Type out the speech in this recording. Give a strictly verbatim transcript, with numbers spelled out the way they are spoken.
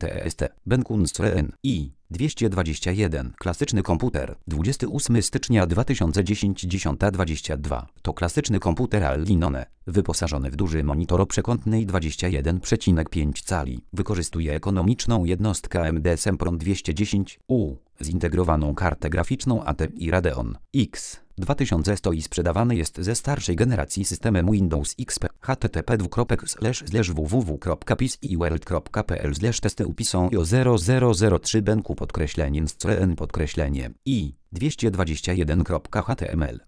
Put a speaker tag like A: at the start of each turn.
A: T S T, Benkunstren i dwieście dwadzieścia jeden. Klasyczny komputer. dwudziestego ósmego stycznia dwa tysiące dziesiątego, dziesiąta dwadzieścia dwa. To klasyczny komputer Al-Linone, wyposażony w duży monitor o przekątnej dwadzieścia jeden przecinek pięć cali. Wykorzystuje ekonomiczną jednostkę A M D Sempron dwieście dziesięć U, zintegrowaną kartę graficzną A T I Radeon X dwa tysiące sto i sprzedawany jest ze starszej generacji systemem Windows X P. H T T P dwukropek slash slash w w w kropka pisworld kropka p l slash testy upisą io zero zero zero trzy benku podkreślenie ncren podkreślenie i dwieście dwadzieścia jeden kropka h t m l